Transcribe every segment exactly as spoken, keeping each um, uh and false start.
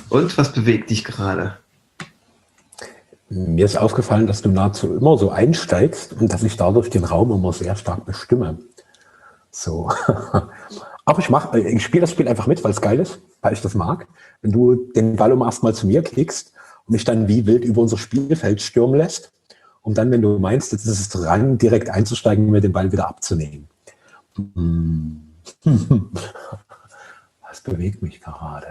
Und was bewegt dich gerade? Mir ist aufgefallen, dass du nahezu immer so einsteigst und dass ich dadurch den Raum immer sehr stark bestimme. So. Aber ich mach, ich spiele das Spiel einfach mit, weil es geil ist, weil ich das mag. Wenn du den Ball um erstmal zu mir kickst und mich dann wie wild über unser Spielfeld stürmen lässt, um dann, wenn du meinst, jetzt ist es dran, direkt einzusteigen und mir den Ball wieder abzunehmen. Was bewegt mich gerade?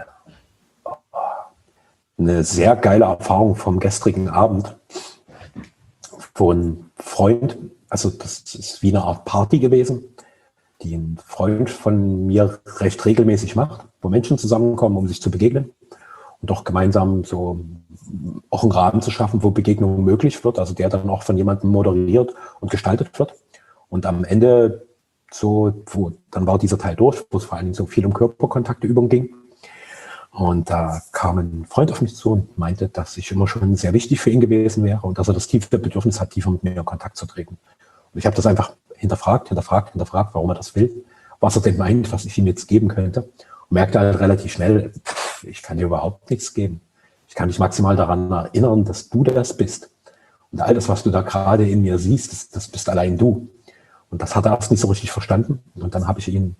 Eine sehr geile Erfahrung vom gestrigen Abend von Freund, also das ist wie eine Art Party gewesen, die ein Freund von mir recht regelmäßig macht, wo Menschen zusammenkommen, um sich zu begegnen und auch gemeinsam so auch einen Rahmen zu schaffen, wo Begegnung möglich wird, also der dann auch von jemandem moderiert und gestaltet wird. Und am Ende so, wo, dann war dieser Teil durch, wo es vor allen Dingen so viel um Körperkontakteübungen ging. Und da kam ein Freund auf mich zu und meinte, dass ich immer schon sehr wichtig für ihn gewesen wäre und dass er das tiefe Bedürfnis hat, tiefer mit mir in Kontakt zu treten. Und ich habe das einfach hinterfragt, hinterfragt, hinterfragt, warum er das will, was er denn meint, was ich ihm jetzt geben könnte. Und merkte halt relativ schnell, pff, ich kann dir überhaupt nichts geben. Ich kann dich maximal daran erinnern, dass du das bist. Und all das, was du da gerade in mir siehst, das, das bist allein du. Und das hat er erst nicht so richtig verstanden. Und dann habe ich ihn...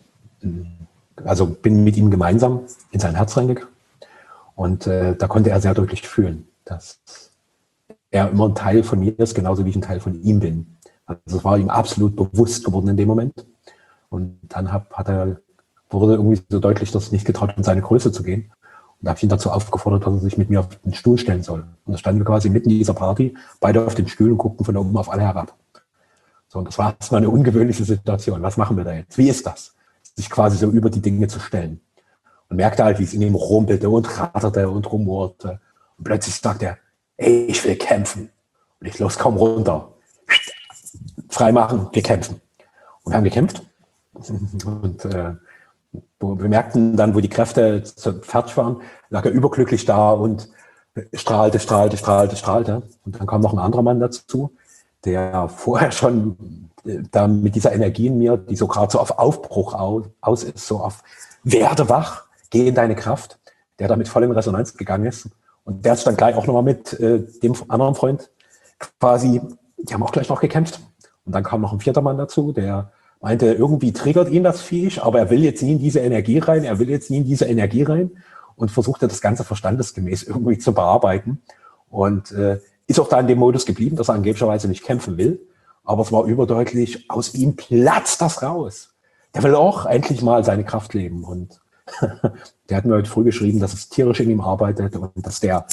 Also bin mit ihm gemeinsam in sein Herz reingegangen und äh, da konnte er sehr deutlich fühlen, dass er immer ein Teil von mir ist, genauso wie ich ein Teil von ihm bin. Also es war ihm absolut bewusst geworden in dem Moment. Und dann hab, hat er, wurde irgendwie so deutlich, dass er nicht getraut, in seine Größe zu gehen. Und da habe ich ihn dazu aufgefordert, dass er sich mit mir auf den Stuhl stellen soll. Und da standen wir quasi mitten in dieser Party, beide auf den Stühlen und guckten von oben auf alle herab. So, und das war erstmal eine ungewöhnliche Situation. Was machen wir da jetzt? Wie ist das? Sich quasi so über die Dinge zu stellen. Und merkte halt, wie es in ihm rumpelte und ratterte und rumorte. Und plötzlich sagte er, ey, ich will kämpfen. Und ich los kaum runter. Freimachen, wir kämpfen. Und wir haben gekämpft. Und äh, wir merkten dann, wo die Kräfte fertig waren, lag er überglücklich da und strahlte, strahlte, strahlte, strahlte. Und dann kam noch ein anderer Mann dazu, der vorher schon da mit dieser Energie in mir, die so gerade so auf Aufbruch aus, aus ist, so auf werde wach, geh in deine Kraft, der da mit voll in Resonanz gegangen ist. Und der ist dann gleich auch nochmal mit äh, dem anderen Freund quasi, die haben auch gleich noch gekämpft. Und dann kam noch ein vierter Mann dazu, der meinte, irgendwie triggert ihn das Viech, aber er will jetzt nie in diese Energie rein, er will jetzt nie in diese Energie rein und versuchte das Ganze verstandesgemäß irgendwie zu bearbeiten. Und äh, ist auch da in dem Modus geblieben, dass er angeblicherweise nicht kämpfen will. Aber es war überdeutlich, aus ihm platzt das raus. Der will auch endlich mal seine Kraft leben. Und der hat mir heute früh geschrieben, dass es tierisch in ihm arbeitet und dass der,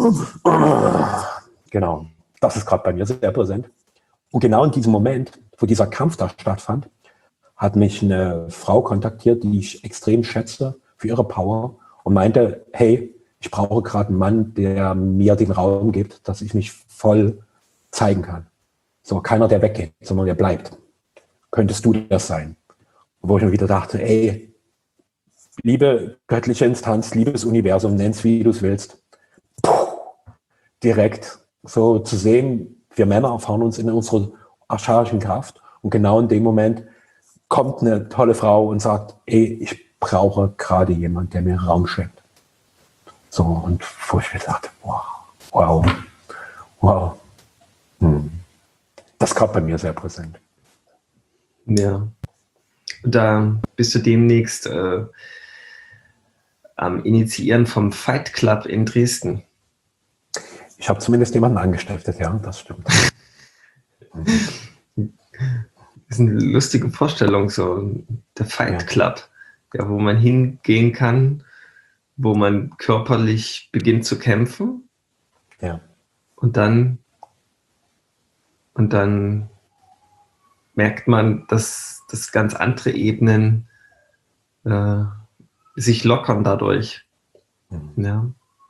genau, das ist gerade bei mir sehr präsent. Und genau in diesem Moment, wo dieser Kampf da stattfand, hat mich eine Frau kontaktiert, die ich extrem schätze für ihre Power und meinte, hey, ich brauche gerade einen Mann, der mir den Raum gibt, dass ich mich voll zeigen kann. So, keiner, der weggeht, sondern der bleibt. Könntest du das sein? Wo ich mir wieder dachte, ey, liebe göttliche Instanz, liebes Universum, nenn's wie du es willst. Puh, direkt so zu sehen, wir Männer erfahren uns in unserer archaischen Kraft und genau in dem Moment kommt eine tolle Frau und sagt, ey, ich brauche gerade jemanden, der mir Raum schenkt. So, und wo ich mir dachte, wow, wow, wow. Hm. Das kam bei mir sehr präsent. Ja. Und da bist du demnächst äh, am Initiieren vom Fight Club in Dresden. Ich habe zumindest jemanden angestiftet, ja, das stimmt. Das ist eine lustige Vorstellung, so der Fight Club, ja, wo man hingehen kann, wo man körperlich beginnt zu kämpfen. Ja. Und dann Und dann merkt man, dass, dass ganz andere Ebenen äh, sich lockern dadurch. Mhm. Ja.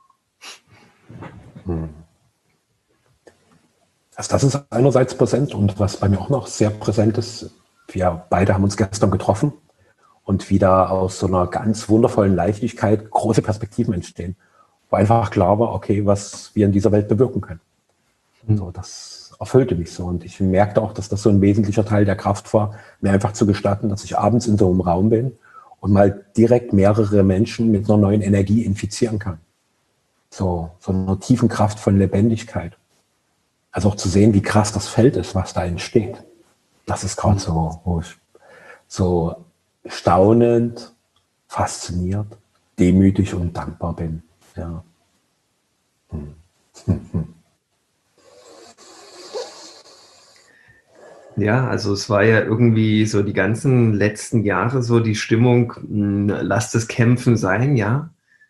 Also das ist einerseits präsent und was bei mir auch noch sehr präsent ist, wir beide haben uns gestern getroffen und wieder aus so einer ganz wundervollen Leichtigkeit große Perspektiven entstehen, wo einfach klar war, okay, was wir in dieser Welt bewirken können. Mhm. So, das erfüllte mich so. Und ich merkte auch, dass das so ein wesentlicher Teil der Kraft war, mir einfach zu gestatten, dass ich abends in so einem Raum bin und mal direkt mehrere Menschen mit einer neuen Energie infizieren kann. so, so einer tiefen Kraft von Lebendigkeit. Also auch zu sehen, wie krass das Feld ist, was da entsteht. Das ist gerade so, wo ich so staunend, fasziniert, demütig und dankbar bin. Ja. Hm. Hm, hm. Ja, also es war ja irgendwie so die ganzen letzten Jahre so die Stimmung, mh, lasst es kämpfen sein, ja.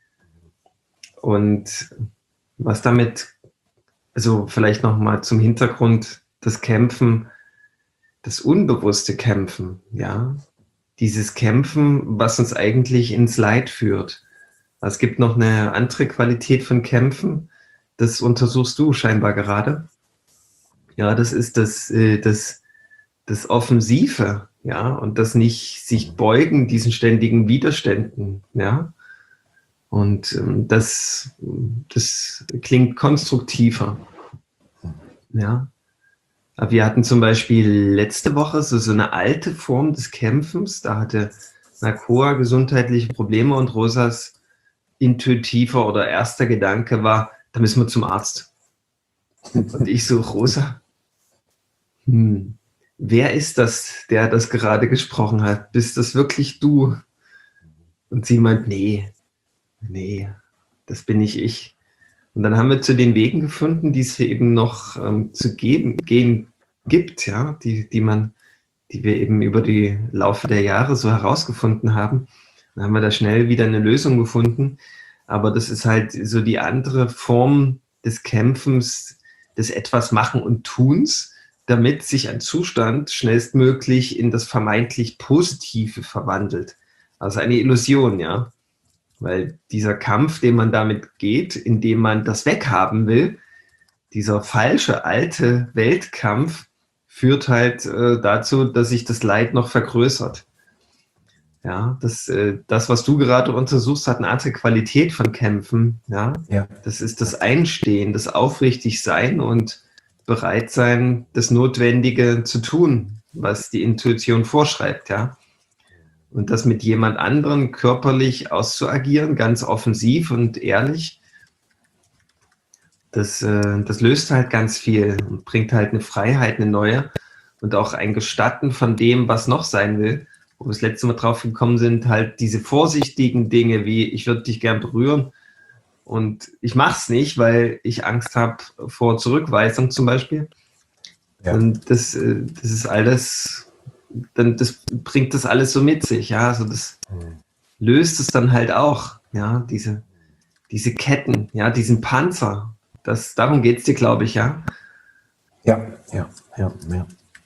Und was damit, also vielleicht nochmal zum Hintergrund, das Kämpfen, das unbewusste Kämpfen, ja. Dieses Kämpfen, was uns eigentlich ins Leid führt. Es gibt noch eine andere Qualität von Kämpfen, das untersuchst du scheinbar gerade. Ja, das ist das, äh, das das Offensive, ja, und das nicht sich beugen diesen ständigen Widerständen, ja. Und ähm, das, das klingt konstruktiver, ja. Aber wir hatten zum Beispiel letzte Woche so, so eine alte Form des Kämpfens, da hatte Nakoa gesundheitliche Probleme und Rosas intuitiver oder erster Gedanke war, da müssen wir zum Arzt. Und ich so, Rosa, hm, wer ist das, der das gerade gesprochen hat? Bist das wirklich du? Und sie meint, nee, nee, das bin nicht ich. Und dann haben wir zu den Wegen gefunden, die es eben noch ähm, zu geben, gehen gibt, ja, die, die man, die wir eben über die Laufe der Jahre so herausgefunden haben. Dann haben wir da schnell wieder eine Lösung gefunden. Aber das ist halt so die andere Form des Kämpfens, des etwas machen und Tuns, damit sich ein Zustand schnellstmöglich in das vermeintlich Positive verwandelt. Also eine Illusion, ja. Weil dieser Kampf, den man damit geht, indem man das weghaben will, dieser falsche, alte Weltkampf, führt halt äh, dazu, dass sich das Leid noch vergrößert. Ja, das, äh, das, was du gerade untersuchst, hat eine andere Qualität von Kämpfen. Ja, Ja. das ist das Einstehen, das Aufrichtigsein und bereit sein, das Notwendige zu tun, was die Intuition vorschreibt, ja. Und das mit jemand anderem körperlich auszuagieren, ganz offensiv und ehrlich, das, äh, das löst halt ganz viel und bringt halt eine Freiheit, eine neue und auch ein Gestatten von dem, was noch sein will. Wo wir das letzte Mal drauf gekommen sind, halt diese vorsichtigen Dinge wie, ich würde dich gern berühren und ich mache es nicht, weil ich Angst habe vor Zurückweisung zum Beispiel. Ja. Und das, das ist alles, dann das bringt das alles so mit sich, ja, also das mhm. löst es dann halt auch, ja, diese, diese Ketten, ja, diesen Panzer, das, darum geht es dir, glaube ich, ja? Ja, ja, ja, ja.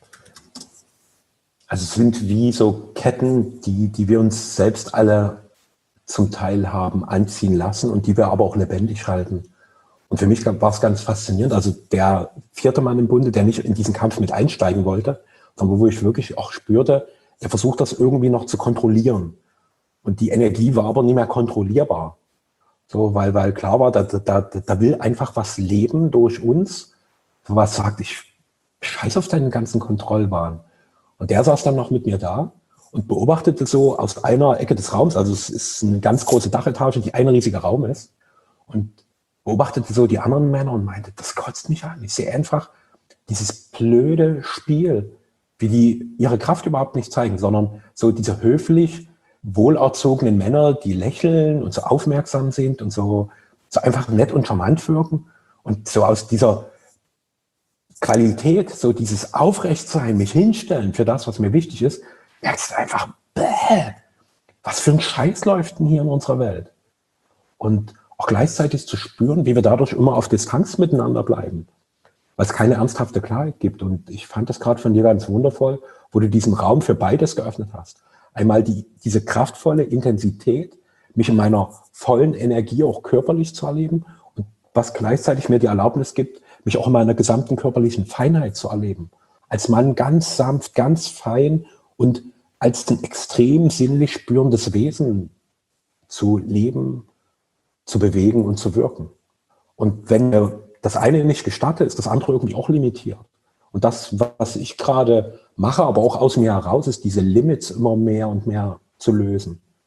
Also es sind wie so Ketten, die, die wir uns selbst alle zum Teil haben anziehen lassen und die wir aber auch lebendig halten. Und für mich war es ganz faszinierend. Also der vierte Mann im Bunde, der nicht in diesen Kampf mit einsteigen wollte, sondern wo ich wirklich auch spürte, er versucht das irgendwie noch zu kontrollieren. Und die Energie war aber nicht mehr kontrollierbar. So, weil, weil klar war, da, da, da will einfach was leben durch uns, was sagt, ich scheiß auf deinen ganzen Kontrollwahn. Und der saß dann noch mit mir da und beobachtete so aus einer Ecke des Raums, also es ist eine ganz große Dachetage, die ein riesiger Raum ist, und beobachtete so die anderen Männer und meinte, das kotzt mich an. Ich sehe einfach dieses blöde Spiel, wie die ihre Kraft überhaupt nicht zeigen, sondern so diese höflich wohlerzogenen Männer, die lächeln und so aufmerksam sind und so, so einfach nett und charmant wirken. Und so aus dieser Qualität, so dieses Aufrechtsein, mich hinstellen für das, was mir wichtig ist, merkst du einfach, bäh, was für ein Scheiß läuft denn hier in unserer Welt? Und auch gleichzeitig zu spüren, wie wir dadurch immer auf Distanz miteinander bleiben, weil es keine ernsthafte Klarheit gibt. Und ich fand das gerade von dir ganz wundervoll, wo du diesen Raum für beides geöffnet hast. Einmal die, diese kraftvolle Intensität, mich in meiner vollen Energie auch körperlich zu erleben und was gleichzeitig mir die Erlaubnis gibt, mich auch in meiner gesamten körperlichen Feinheit zu erleben. Als Mann ganz sanft, ganz fein und als ein extrem sinnlich spürendes Wesen zu leben, zu bewegen und zu wirken. Und wenn mir das eine nicht gestatte, ist das andere irgendwie auch limitiert. Und das, was ich gerade mache, aber auch aus mir heraus, ist diese Limits immer mehr und mehr zu lösen.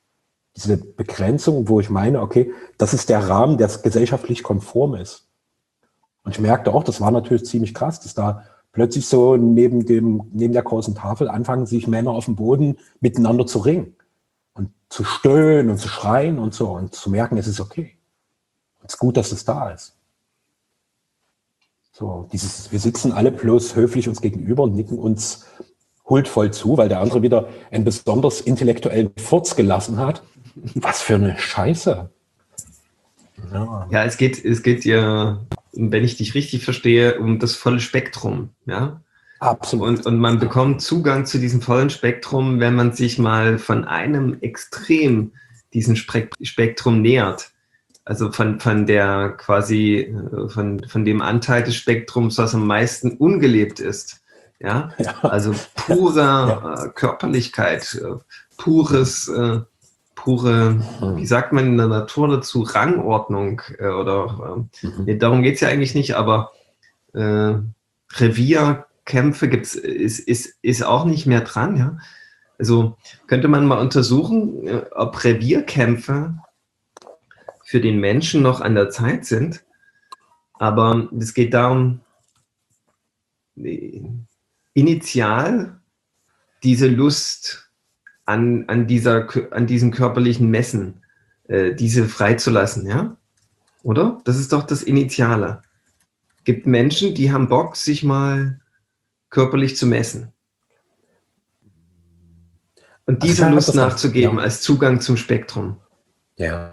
diese Begrenzung, wo ich meine, okay, das ist der Rahmen, der gesellschaftlich konform ist. Und ich merkte auch, das war natürlich ziemlich krass, dass da plötzlich so neben dem, neben der großen Tafel anfangen sich Männer auf dem Boden miteinander zu ringen und zu stöhnen und zu schreien und so und zu merken, es ist okay. Es ist gut, dass es da ist. So, dieses, wir sitzen alle bloß höflich uns gegenüber und nicken uns huldvoll zu, weil der andere wieder einen besonders intellektuellen Furz gelassen hat. Was für eine Scheiße. Ja, ja es geht, es geht ja, wenn ich dich richtig verstehe, um das volle Spektrum, ja. Absolut. Und, und man bekommt Zugang zu diesem vollen Spektrum, wenn man sich mal von einem Extrem diesem Spektrum nähert. Also von, von der quasi, von, von dem Anteil des Spektrums, was am meisten ungelebt ist. Ja, ja. Also pure ja. äh, Körperlichkeit, äh, pures, äh, pure, mhm. wie sagt man in der Natur dazu, Rangordnung äh, oder äh, mhm. ja, darum geht es ja eigentlich nicht, aber äh, Revierkämpfe gibt's, ist, ist, ist auch nicht mehr dran. Ja? Also könnte man mal untersuchen, äh, ob Revierkämpfe für den Menschen noch an der Zeit sind, aber es geht darum, initial diese Lust an, an, dieser, an diesem körperlichen Messen, äh, diese freizulassen, ja? Oder? Das ist doch das Initiale. Gibt Menschen, die haben Bock, sich mal körperlich zu messen. Und diese also Lust nachzugeben ja. als Zugang zum Spektrum. Ja.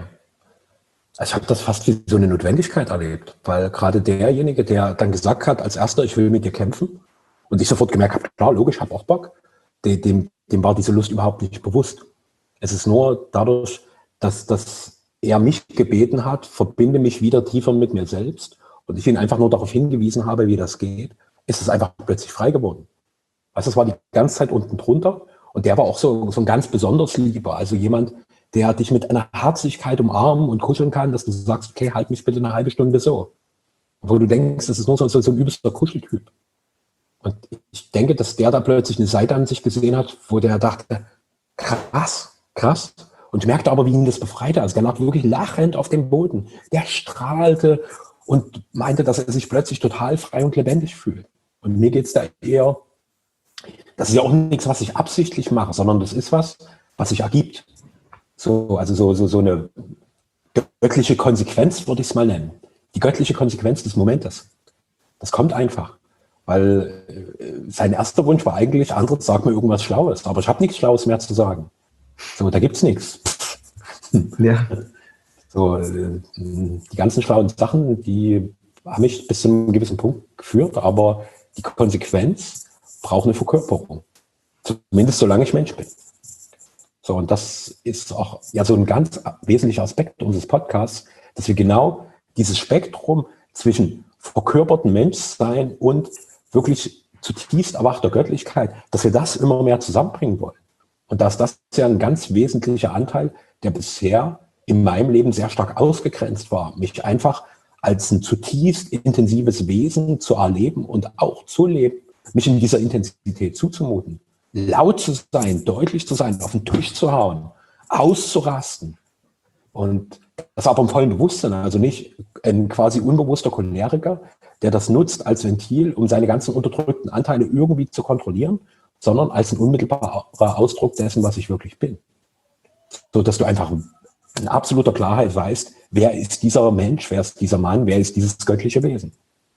Ich habe das fast wie so eine Notwendigkeit erlebt, weil gerade derjenige, der dann gesagt hat, als erster, ich will mit dir kämpfen, und ich sofort gemerkt habe, klar, logisch, habe auch Bock, dem, dem, dem war diese Lust überhaupt nicht bewusst. Es ist nur dadurch, dass, dass er mich gebeten hat, verbinde mich wieder tiefer mit mir selbst und ich ihn einfach nur darauf hingewiesen habe, wie das geht, ist es einfach plötzlich frei geworden. Also es war die ganze Zeit unten drunter und der war auch so, so ein ganz besonders Lieber, also jemand, der dich mit einer Herzlichkeit umarmen und kuscheln kann, dass du sagst, okay, halt mich bitte eine halbe Stunde so. Wo du denkst, das ist nur so, so ein übelster Kuscheltyp. Und ich denke, dass der da plötzlich eine Seite an sich gesehen hat, wo der dachte, krass, krass. Und ich merkte aber, wie ihn das befreite. Also der lag wirklich lachend auf dem Boden. Der strahlte und meinte, dass er sich plötzlich total frei und lebendig fühlt. Und mir geht es da eher, das ist ja auch nichts, was ich absichtlich mache, sondern das ist was, was sich ergibt. So, also so, so, so eine göttliche Konsequenz, würde ich es mal nennen. Die göttliche Konsequenz des Momentes. Das kommt einfach. Weil äh, sein erster Wunsch war eigentlich, andere, sag mir irgendwas Schlaues. Aber ich habe nichts Schlaues mehr zu sagen. So, da gibt's nichts. Ja. So, äh, die ganzen schlauen Sachen, die haben mich bis zu einem gewissen Punkt geführt, aber die Konsequenz braucht eine Verkörperung. Zumindest solange ich Mensch bin. So, und das ist auch ja so ein ganz wesentlicher Aspekt unseres Podcasts, dass wir genau dieses Spektrum zwischen verkörperten Menschsein und wirklich zutiefst erwachter Göttlichkeit, dass wir das immer mehr zusammenbringen wollen. Und dass das ja ein ganz wesentlicher Anteil, der bisher in meinem Leben sehr stark ausgegrenzt war, mich einfach als ein zutiefst intensives Wesen zu erleben und auch zu leben, mich in dieser Intensität zuzumuten. Laut zu sein, deutlich zu sein, auf den Tisch zu hauen, auszurasten. Und das aber im vollen Bewusstsein, also nicht ein quasi unbewusster Choleriker, der das nutzt als Ventil, um seine ganzen unterdrückten Anteile irgendwie zu kontrollieren, sondern als ein unmittelbarer Ausdruck dessen, was ich wirklich bin. So dass du einfach in absoluter Klarheit weißt, wer ist dieser Mensch, wer ist dieser Mann, wer ist dieses göttliche Wesen.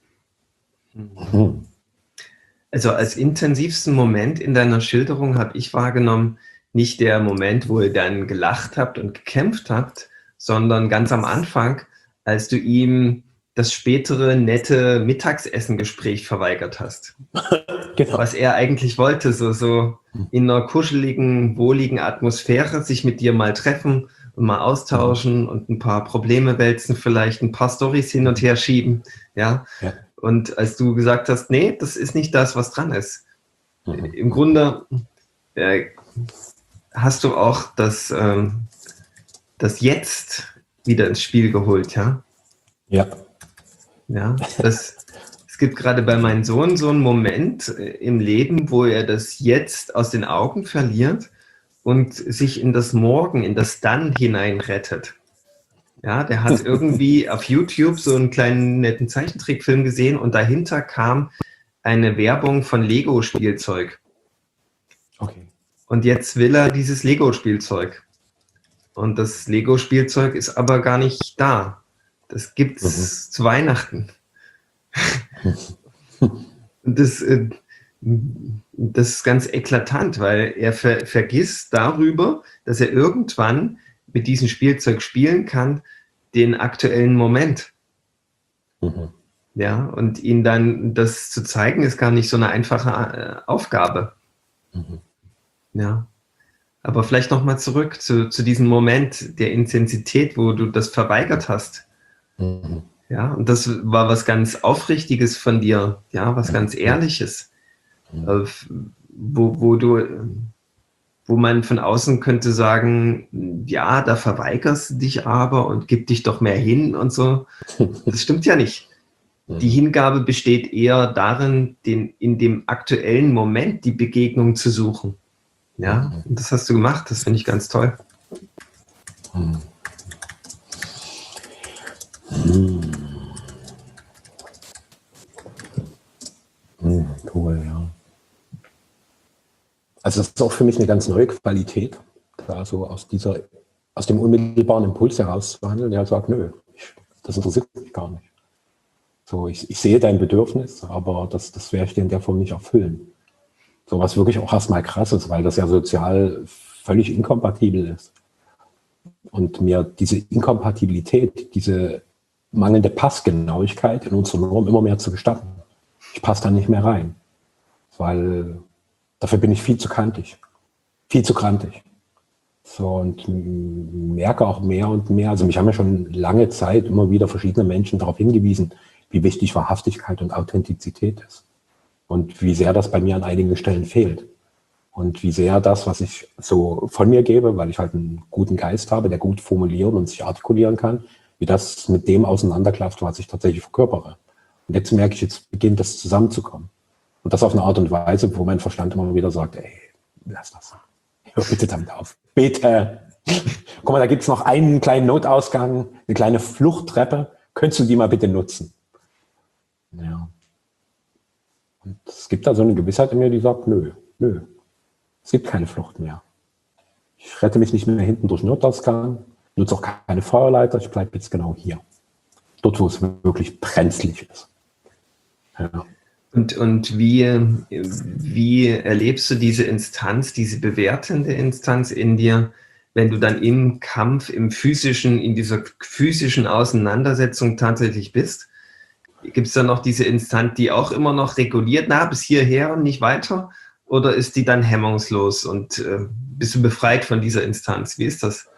Mhm. Also als intensivsten Moment in deiner Schilderung habe ich wahrgenommen, nicht der Moment, wo ihr dann gelacht habt und gekämpft habt, sondern ganz am Anfang, als du ihm das spätere nette Mittagsessengespräch verweigert hast. Genau. Was er eigentlich wollte, so, so in einer kuscheligen, wohligen Atmosphäre sich mit dir mal treffen und mal austauschen mhm. und ein paar Probleme wälzen, vielleicht ein paar Storys hin und her schieben. Ja. ja. Und als du gesagt hast, nee, das ist nicht das, was dran ist. Mhm. Im Grunde äh, hast du auch das, ähm, das Jetzt wieder ins Spiel geholt, ja? Ja. Ja, das, es gibt gerade bei meinem Sohn so einen Moment im Leben, wo er das Jetzt aus den Augen verliert und sich in das Morgen, in das Dann hineinrettet. Ja, der hat irgendwie auf YouTube so einen kleinen netten Zeichentrickfilm gesehen und dahinter kam eine Werbung von Lego-Spielzeug. Okay. Und jetzt will er dieses Lego-Spielzeug. Und das Lego-Spielzeug ist aber gar nicht da. Das gibt's mhm. zu Weihnachten. Und das, äh, das ist ganz eklatant, weil er ver vergisst darüber, dass er irgendwann mit diesem Spielzeug spielen kann, den aktuellen Moment. Mhm. Ja, und ihn dann das zu zeigen, ist gar nicht so eine einfache äh, Aufgabe. Mhm. Ja. Aber vielleicht nochmal zurück zu, zu diesem Moment der Intensität, wo du das verweigert hast. Mhm. Ja, und das war was ganz Aufrichtiges von dir, ja, was ganz Ehrliches, mhm. wo, wo du, wo man von außen könnte sagen, ja, da verweigerst du dich aber und gib dich doch mehr hin und so. Das stimmt ja nicht. Die Hingabe besteht eher darin, den, in dem aktuellen Moment die Begegnung zu suchen. Ja, und das hast du gemacht, das finde ich ganz toll. Hm. Hm. Hm, cool, ja. Also das ist auch für mich eine ganz neue Qualität, da so aus dieser, aus dem unmittelbaren Impuls heraus zu handeln, der sagt, nö, ich, das interessiert mich gar nicht. So, ich, ich sehe dein Bedürfnis, aber das, das werde ich dir in der Form nicht erfüllen. So was wirklich auch erstmal krass ist, weil das ja sozial völlig inkompatibel ist. Und mir diese Inkompatibilität, diese mangelnde Passgenauigkeit in unserer Norm immer mehr zu gestatten. Ich passe da nicht mehr rein, weil dafür bin ich viel zu kantig, viel zu krantig. So, und merke auch mehr und mehr, also mich haben ja schon lange Zeit immer wieder verschiedene Menschen darauf hingewiesen, wie wichtig Wahrhaftigkeit und Authentizität ist. Und wie sehr das bei mir an einigen Stellen fehlt. Und wie sehr das, was ich so von mir gebe, weil ich halt einen guten Geist habe, der gut formulieren und sich artikulieren kann, wie das mit dem auseinanderklafft, was ich tatsächlich verkörpere. Und jetzt merke ich, jetzt beginnt das zusammenzukommen. Und das auf eine Art und Weise, wo mein Verstand immer wieder sagt, ey, lass das. Hör bitte damit auf. Bitte. Guck mal, da gibt es noch einen kleinen Notausgang, eine kleine Fluchttreppe. Könntest du die mal bitte nutzen? Ja. Und es gibt da so eine Gewissheit in mir, die sagt, nö, nö. Es gibt keine Flucht mehr. Ich rette mich nicht mehr hinten durch Notausgang, nutze auch keine Feuerleiter, ich bleibe jetzt genau hier. Dort, wo es wirklich brenzlig ist. Ja. Und, und wie, wie erlebst du diese Instanz, diese bewertende Instanz in dir, wenn du dann im Kampf, im physischen, in dieser physischen Auseinandersetzung tatsächlich bist? Gibt es da noch diese Instanz, die auch immer noch reguliert, na, bis hierher und nicht weiter? Oder ist die dann hemmungslos und äh, bist du befreit von dieser Instanz? Wie ist das?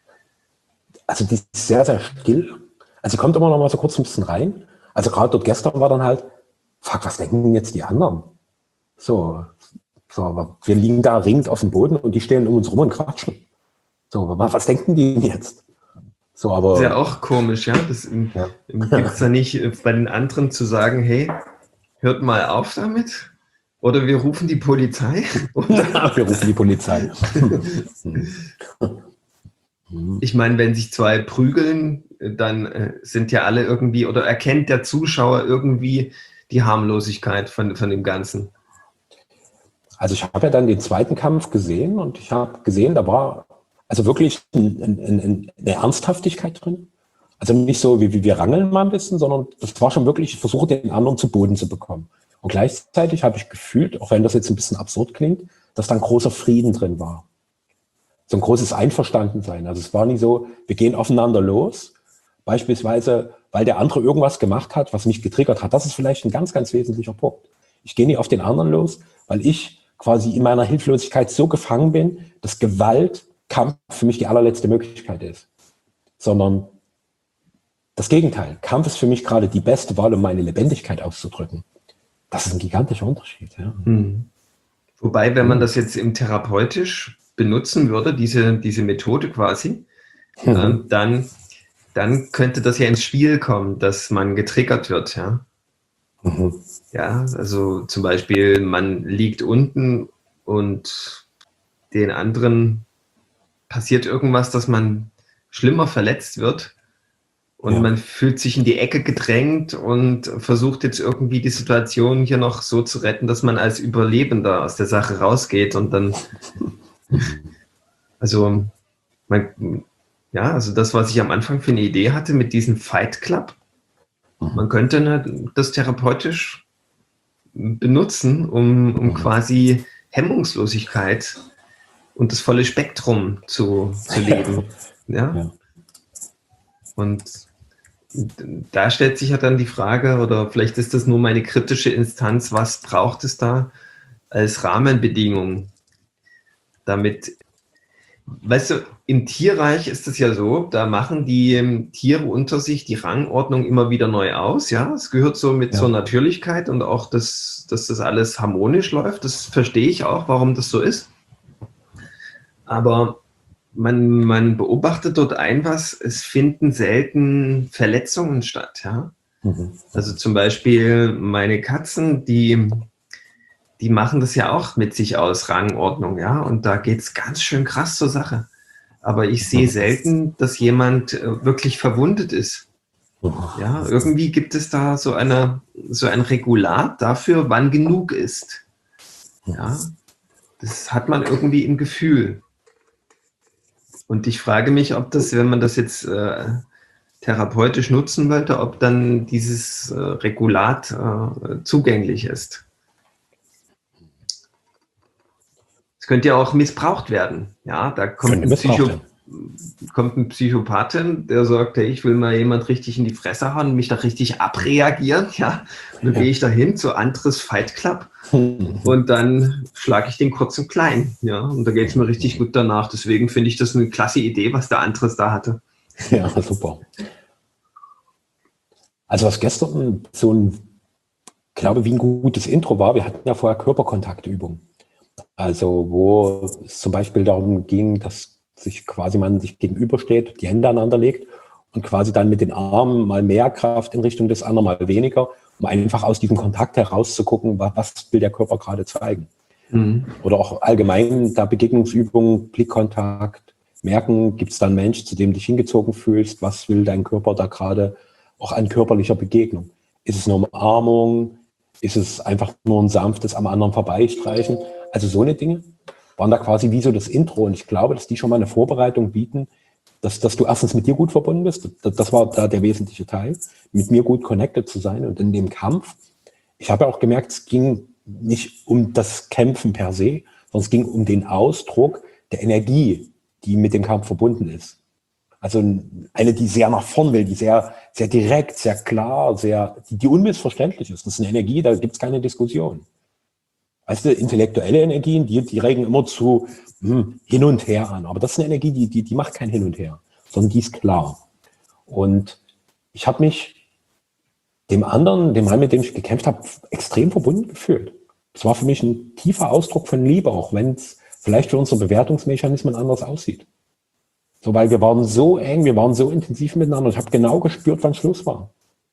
Also die ist sehr, sehr still. Also sie kommt immer noch mal so kurz ein bisschen rein. Also gerade dort gestern war dann halt, fuck, was denken denn jetzt die anderen? So, so, aber wir liegen da ringend auf dem Boden und die stehen um uns rum und quatschen. So, was denken die denn jetzt? So, aber, das ist ja auch komisch, ja? Das ja. Gibt es da nicht bei den anderen zu sagen, hey, hört mal auf damit? Oder wir rufen die Polizei? Oder? Wir rufen die Polizei. Ich meine, wenn sich zwei prügeln, dann äh, sind ja alle irgendwie, oder erkennt der Zuschauer irgendwie die Harmlosigkeit von, von dem Ganzen. Also ich habe ja dann den zweiten Kampf gesehen und ich habe gesehen, da war also wirklich ein, ein, ein, eine Ernsthaftigkeit drin. Also nicht so, wie, wie wir rangeln mal ein bisschen, sondern das war schon wirklich, ich versuche den anderen zu Boden zu bekommen. Und gleichzeitig habe ich gefühlt, auch wenn das jetzt ein bisschen absurd klingt, dass da ein großer Frieden drin war. So ein großes Einverstandensein. Also es war nicht so, wir gehen aufeinander los, beispielsweise, weil der andere irgendwas gemacht hat, was mich getriggert hat. Das ist vielleicht ein ganz, ganz wesentlicher Punkt. Ich gehe nicht auf den anderen los, weil ich quasi in meiner Hilflosigkeit so gefangen bin, dass Gewalt, Kampf für mich die allerletzte Möglichkeit ist. Sondern das Gegenteil. Kampf ist für mich gerade die beste Wahl, um meine Lebendigkeit auszudrücken. Das ist ein gigantischer Unterschied. Ja. Hm. Wobei, wenn man das jetzt im therapeutisch benutzen würde, diese, diese Methode quasi, mhm. äh, dann, dann könnte das ja ins Spiel kommen, dass man getriggert wird. Ja, mhm. ja, also zum Beispiel, man liegt unten und den anderen passiert irgendwas, dass man schlimmer verletzt wird und ja. man fühlt sich in die Ecke gedrängt und versucht jetzt irgendwie die Situation hier noch so zu retten, dass man als Überlebender aus der Sache rausgeht und dann, also, man, ja, also das, was ich am Anfang für eine Idee hatte mit diesem Fight Club, man könnte ne, das therapeutisch benutzen, um, um quasi Hemmungslosigkeit und das volle Spektrum zu, zu leben. Ja? Ja. Und da stellt sich ja dann die Frage, oder vielleicht ist das nur meine kritische Instanz, was braucht es da als Rahmenbedingung, damit, weißt du, im Tierreich ist es ja so, da machen die Tiere unter sich die Rangordnung immer wieder neu aus, ja, es gehört so mit ja. zur Natürlichkeit und auch, das, dass das alles harmonisch läuft, das verstehe ich auch, warum das so ist. Aber man, man beobachtet dort ein was, es finden selten Verletzungen statt. Ja? Mhm. Also zum Beispiel meine Katzen, die, die machen das ja auch mit sich aus, Rangordnung. Ja? Und da geht es ganz schön krass zur Sache. Aber ich sehe selten, dass jemand wirklich verwundet ist. Ja? Irgendwie gibt es da so, eine, so ein Regulat dafür, wann genug ist. Ja? Das hat man irgendwie im Gefühl. Und ich frage mich, ob das, wenn man das jetzt äh, therapeutisch nutzen wollte, ob dann dieses äh, Regulat äh, zugänglich ist. Es könnte ja auch missbraucht werden. Ja, da kommt ein, Psycho kommt ein Psychopathin, der sagt, hey, ich will mal jemand richtig in die Fresse hauen, mich da richtig abreagieren. Ja, und dann ja. gehe ich dahin zu Andres Fight Club. Und dann schlage ich den kurz und klein. Ja, und da geht es mir richtig gut danach. Deswegen finde ich das eine klasse Idee, was der Andres da hatte. Ja, super. Also was gestern so ein, glaube wie ein gutes Intro war, wir hatten ja vorher Körperkontaktübungen. Also wo es zum Beispiel darum ging, dass sich quasi man sich gegenübersteht, die Hände aneinander legt und quasi dann mit den Armen mal mehr Kraft in Richtung des anderen, mal weniger, um einfach aus diesem Kontakt herauszugucken, was, was will der Körper gerade zeigen. Mhm. Oder auch allgemein da Begegnungsübungen, Blickkontakt, merken, gibt es da einen Mensch, zu dem du dich hingezogen fühlst, was will dein Körper da gerade auch an körperlicher Begegnung. Ist es eine Umarmung? Ist es einfach nur ein sanftes am anderen vorbeistreichen? Also so eine Dinge waren da quasi wie so das Intro. Und ich glaube, dass die schon mal eine Vorbereitung bieten, dass, dass du erstens mit dir gut verbunden bist. Das, das war da der wesentliche Teil, mit mir gut connected zu sein. Und in dem Kampf, ich habe auch gemerkt, es ging nicht um das Kämpfen per se, sondern es ging um den Ausdruck der Energie, die mit dem Kampf verbunden ist. Also eine, die sehr nach vorn will, die sehr, sehr direkt, sehr klar, sehr, die, die unmissverständlich ist. Das ist eine Energie, da gibt es keine Diskussion. Weißt du, intellektuelle Energien, die, die regen immer zu hm, hin und her an. Aber das ist eine Energie, die, die, die macht kein Hin und Her, sondern die ist klar. Und ich habe mich dem anderen, dem Mann, mit dem ich gekämpft habe, extrem verbunden gefühlt. Es war für mich ein tiefer Ausdruck von Liebe, auch wenn es vielleicht für unsere Bewertungsmechanismen anders aussieht. So, weil wir waren so eng, wir waren so intensiv miteinander. Ich habe genau gespürt, wann Schluss war.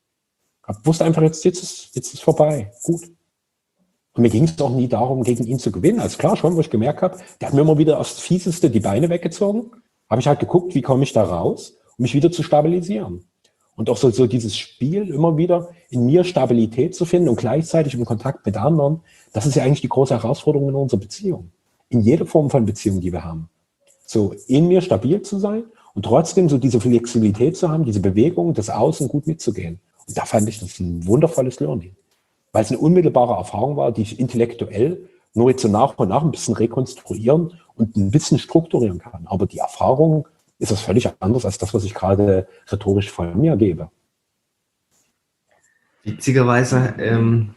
Ich wusste einfach, jetzt, jetzt, ist, jetzt ist vorbei. Gut. Und mir ging es auch nie darum, gegen ihn zu gewinnen. Also klar, schon, wo ich gemerkt habe, der hat mir immer wieder aufs Fieseste die Beine weggezogen. Habe ich halt geguckt, wie komme ich da raus, um mich wieder zu stabilisieren. Und auch so, so dieses Spiel, immer wieder in mir Stabilität zu finden und gleichzeitig im Kontakt mit anderen, das ist ja eigentlich die große Herausforderung in unserer Beziehung. In jeder Form von Beziehung, die wir haben. So in mir stabil zu sein und trotzdem so diese Flexibilität zu haben, diese Bewegung, das Außen gut mitzugehen. Und da fand ich das ein wundervolles Learning. Weil es eine unmittelbare Erfahrung war, die ich intellektuell nur jetzt so nach und nach ein bisschen rekonstruieren und ein bisschen strukturieren kann. Aber die Erfahrung ist das völlig anders als das, was ich gerade rhetorisch von mir gebe. Witzigerweise ähm,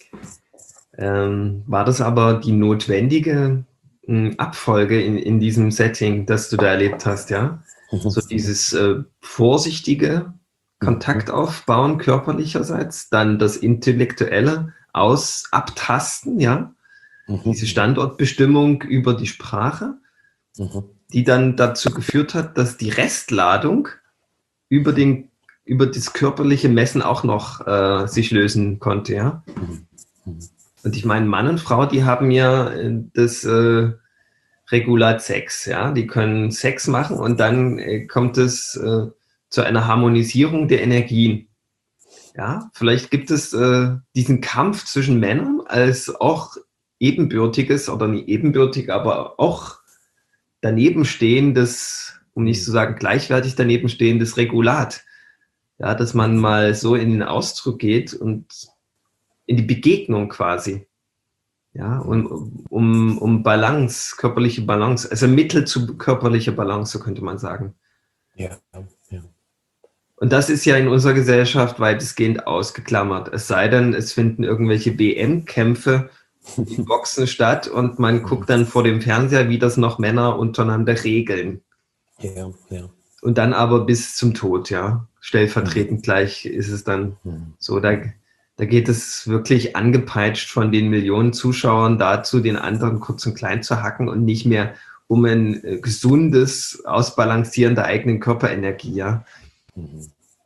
ähm, war das aber die notwendige äh, Abfolge in, in diesem Setting, das du da erlebt hast, ja? Mhm. So dieses äh, vorsichtige Kontakt aufbauen, körperlicherseits, dann das intellektuelle Aus Abtasten, ja, mhm. diese Standortbestimmung über die Sprache, mhm. die dann dazu geführt hat, dass die Restladung über den über das körperliche Messen auch noch äh, sich lösen konnte, ja. Mhm. Und ich meine, Mann und Frau, die haben ja das äh, Regulat Sex, ja, die können Sex machen und dann äh, kommt es äh, zu einer Harmonisierung der Energien. Ja, vielleicht gibt es äh, diesen Kampf zwischen Männern als auch ebenbürtiges oder nicht ebenbürtig, aber auch daneben stehendes, um nicht zu sagen gleichwertig daneben stehendes Regulat. Ja, dass man mal so in den Ausdruck geht und in die Begegnung quasi. Ja, um, um, um Balance, körperliche Balance, also Mittel zu körperlicher Balance, so könnte man sagen. Ja, ja. Und das ist ja in unserer Gesellschaft weitestgehend ausgeklammert. Es sei denn, es finden irgendwelche W M-Kämpfe in Boxen statt und man guckt dann vor dem Fernseher, wie das noch Männer untereinander regeln. Ja, ja. Und dann aber bis zum Tod, ja. Stellvertretend mhm. gleich ist es dann mhm. so, da, da geht es wirklich angepeitscht von den Millionen Zuschauern dazu, den anderen kurz und klein zu hacken und nicht mehr um ein äh, gesundes Ausbalancieren der eigenen Körperenergie, ja. Mhm.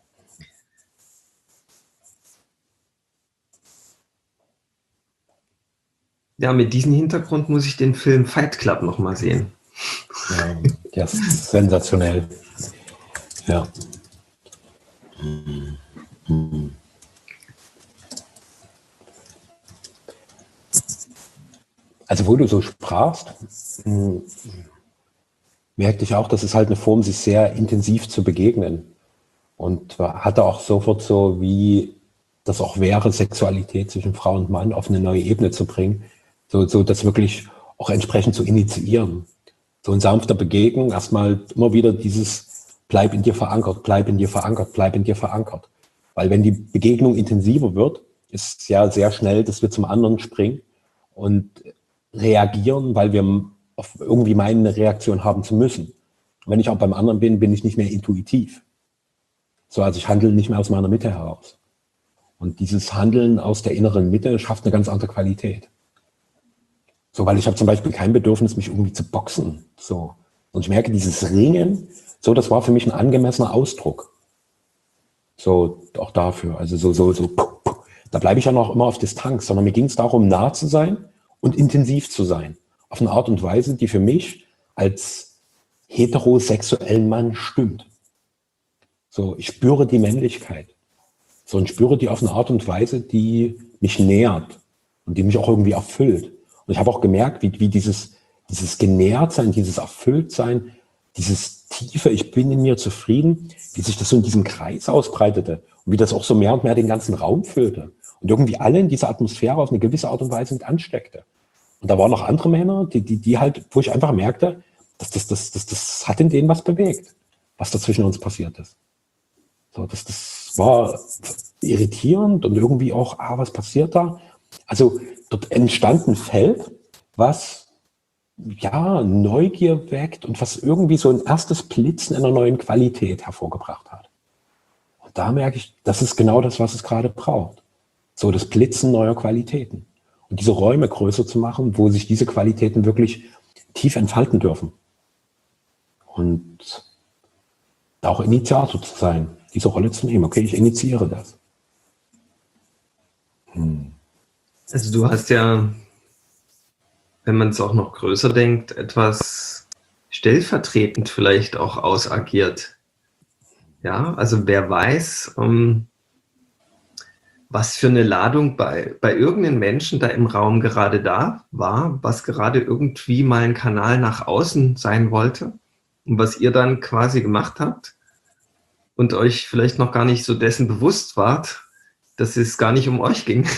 Ja, mit diesem Hintergrund muss ich den Film Fight Club nochmal sehen. Ja, der ist sensationell. Ja. Also wo du so sprachst, merkte ich auch, das ist halt eine Form, sich sehr intensiv zu begegnen. Und hatte auch sofort so, wie das auch wäre, Sexualität zwischen Frau und Mann auf eine neue Ebene zu bringen, so, so das wirklich auch entsprechend zu initiieren. So in sanfter Begegnung erstmal immer wieder dieses bleib in dir verankert, bleib in dir verankert, bleib in dir verankert. Weil wenn die Begegnung intensiver wird, ist es ja sehr schnell, dass wir zum anderen springen und reagieren, weil wir auf irgendwie meinen, eine Reaktion haben zu müssen. Und wenn ich auch beim anderen bin, bin ich nicht mehr intuitiv. So, also ich handle nicht mehr aus meiner Mitte heraus. Und dieses Handeln aus der inneren Mitte schafft eine ganz andere Qualität. So, weil ich habe zum Beispiel kein Bedürfnis, mich irgendwie zu boxen. So. Und ich merke, dieses Ringen, so, das war für mich ein angemessener Ausdruck. So, auch dafür. Also so, so, so, puh, puh. Da bleibe ich ja noch immer auf Distanz, sondern mir ging es darum, nah zu sein und intensiv zu sein. Auf eine Art und Weise, die für mich als heterosexuellen Mann stimmt. So, ich spüre die Männlichkeit. So, und spüre die auf eine Art und Weise, die mich nährt und die mich auch irgendwie erfüllt. Und ich habe auch gemerkt, wie, wie dieses, dieses Genährtsein, dieses Erfülltsein, dieses tiefe, ich bin in mir zufrieden, wie sich das so in diesem Kreis ausbreitete und wie das auch so mehr und mehr den ganzen Raum füllte und irgendwie alle in dieser Atmosphäre auf eine gewisse Art und Weise mit ansteckte. Und da waren noch andere Männer, die, die, die halt, wo ich einfach merkte, dass das, das, das, das hat in denen was bewegt, was da zwischen uns passiert ist. So, das, das war irritierend und irgendwie auch, ah, was passiert da? Also dort entstand ein Feld, was ja Neugier weckt und was irgendwie so ein erstes Blitzen einer neuen Qualität hervorgebracht hat. Und da merke ich, das ist genau das, was es gerade braucht. So das Blitzen neuer Qualitäten. Und diese Räume größer zu machen, wo sich diese Qualitäten wirklich tief entfalten dürfen. Und da auch Initiator zu sein, diese Rolle zu nehmen. Okay, ich initiiere das. Hm. Also du hast ja, wenn man es auch noch größer denkt, etwas stellvertretend vielleicht auch ausagiert. Ja, also wer weiß, um, was für eine Ladung bei, bei irgendeinem Menschen da im Raum gerade da war, was gerade irgendwie mal ein Kanal nach außen sein wollte und was ihr dann quasi gemacht habt und euch vielleicht noch gar nicht so dessen bewusst wart, dass es gar nicht um euch ging.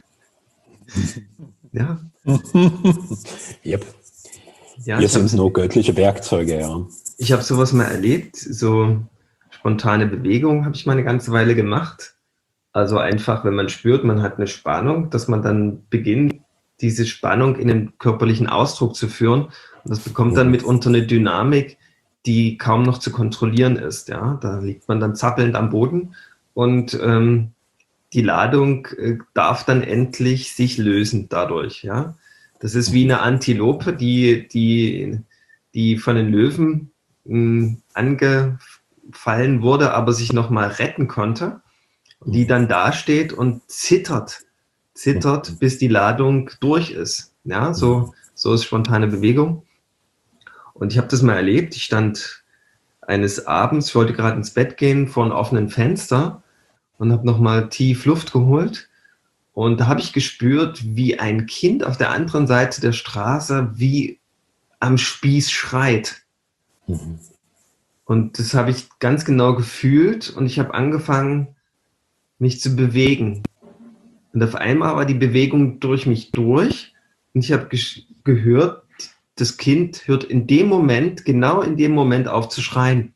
Ja. Yep. Ja, Wir sind nur göttliche Werkzeuge, ja. Ich habe sowas mal erlebt, so spontane Bewegung habe ich mal eine ganze Weile gemacht. Also einfach, wenn man spürt, man hat eine Spannung, dass man dann beginnt, diese Spannung in den körperlichen Ausdruck zu führen. Und das bekommt dann mitunter eine Dynamik, die kaum noch zu kontrollieren ist. Ja, da liegt man dann zappelnd am Boden und ähm, die Ladung äh, darf dann endlich sich lösen dadurch. Ja, das ist wie eine Antilope, die die die von den Löwen mh, angefallen wurde, aber sich noch mal retten konnte. Und die dann dasteht und zittert, zittert, bis die Ladung durch ist. Ja, so, so ist spontane Bewegung. Und ich habe das mal erlebt. Ich stand eines Abends, ich wollte gerade ins Bett gehen, vor einem offenen Fenster und habe nochmal tief Luft geholt. Und da habe ich gespürt, wie ein Kind auf der anderen Seite der Straße wie am Spieß schreit. Mhm. Und das habe ich ganz genau gefühlt und ich habe angefangen, mich zu bewegen. Und auf einmal war die Bewegung durch mich durch und ich habe ge- gehört, das Kind hört in dem Moment, genau in dem Moment auf zu schreien.